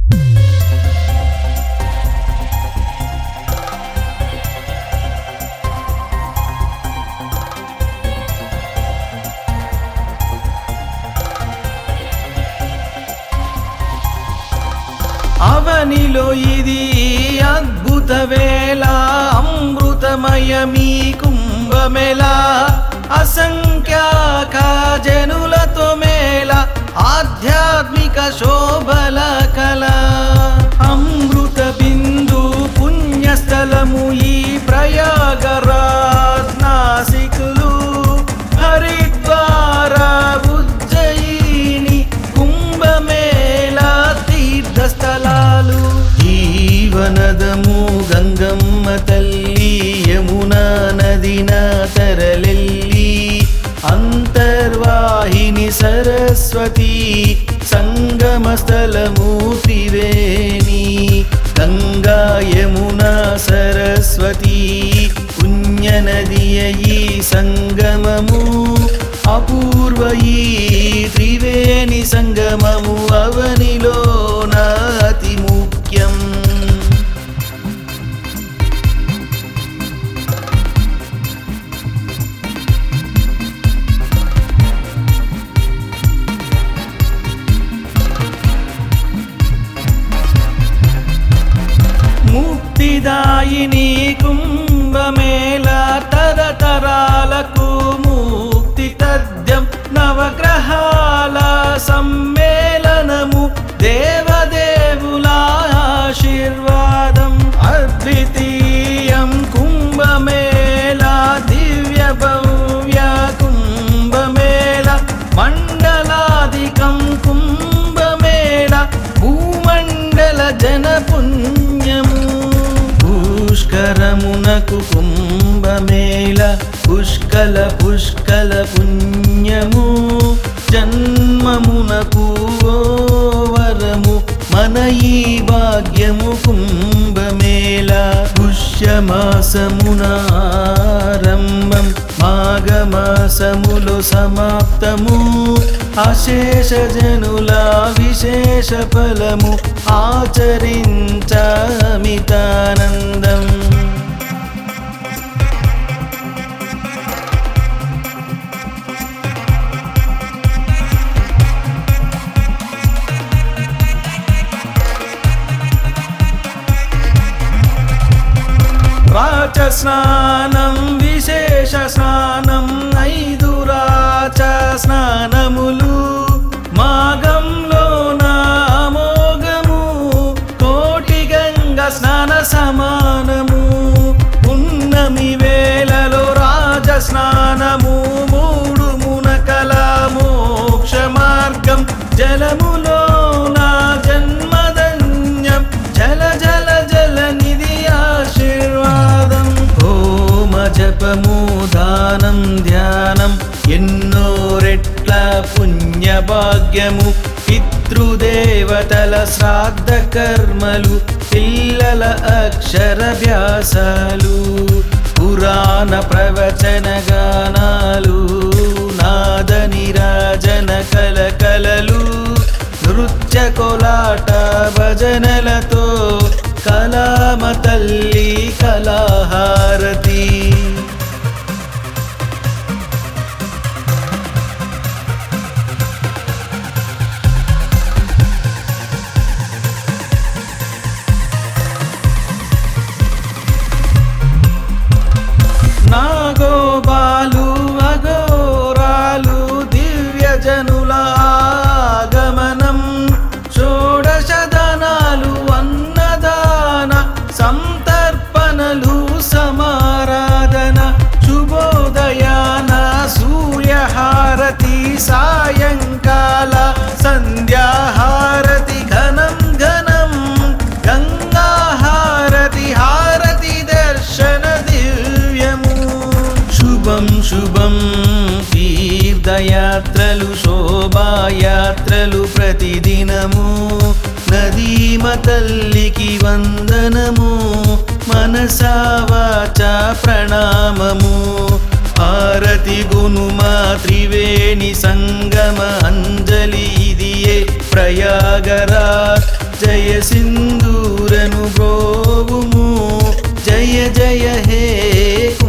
అవనిలో ఇది అద్భుత వేళ, అమృతమయమీ కుంభమేళ, అసంఖ్యాక జనులతో మేళ, ఆధ్యాత్మిక శోభల కళ. అమృత బిందు పుణ్యస్థలము ఈ ప్రయాగరాజ్, నాసికులు హరిద్వార ఉజ్జయిని, కుంభమేళ తీర్థస్థలాలు. జీవనదము గంగమ్మ తల్లి, యమునా నదిన తరలెల్లి, అంతర్వాహిని సరస్వతి, సంగమ స్థలము త్రివేణి. గంగా యమునా సరస్వతి పుణ్యనదియ ఈ సంగమము, అపూర్వ ఈ త్రివేణి సంగమము అవనిలో నాతి ముఖ్యం. ముక్తిదాయిని కుంభమేళ, తరతరాలకు ముక్తి తథ్యం, నవగ్రహాల సమ్మేళనము, దేవదేవుల ఆశీర్వాదం. అద్వితీయం కుంభమేళ, దివ్య భవ్య కుంభమేళ, మండలాధికం కుంభమేళ, భూమండల జనపుణ్యము. పుష్కరమునకు కుంభమేళ, పుష్కల పుష్కల పుణ్యము, జన్మమునకు ఓ వరము, మన ఈ భాగ్యము కుంభమేళ. పుష్యమాసమున ఆరంభం, మాఘమాసములో సమాప్తము, అశేష జనుల విశేష ఫలము, ఆచరించామితానందం. రాచ స్నానం విశేష స్నానం, 5 రాచ స్నానములు, మాఘంలో నామోగము, కోటి గంగ స్నాన సమానము. పున్నమి వేళలో రాజ స్నానము, 3 మునకల మోక్ష మార్గం, జలములో నా జన్మధన్యం, జల జల జల నిధి ఆశీర్వాదం. హోమ జపము దానం ధ్యానం, ఎన్నో రెట్ల పుణ్య భాగ్యము, పితృదేవతల శ్రాద్ధ కర్మలు, పిల్లల అక్షరభ్యాసాలు, పురాణ ప్రవచన గానాలు, నాద నిరాజన కలకలలు, నృత్య కోలాట భజనలతో, కళామ తల్లి కళాహారతి. నాగోబాలు అఘోరాలు, దివ్యజనుల ఆగమనం, షోడశదనాలు అన్నదాన సంతర్పణలు సమారాధన, శుభోదయాన సూర్యహారతి, సాయంకాల సంధ్యాహారతి, ఘనం ఘనం గంగాహారతి, హారతి దర్శన దివ్యము. శుభం శుభం తీర్థయాత్రలు, శోభాయాత్రలు ప్రతిదినము, నదీమ తల్లికి వందనము, మనసా వాచా ప్రణామము. హారతి గునుమా త్రివేణి సంగమ అంజలి, ఇదియే ప్రయాగరాజ్ జయ సింధూరను బ్రోవుము జయ జయ హే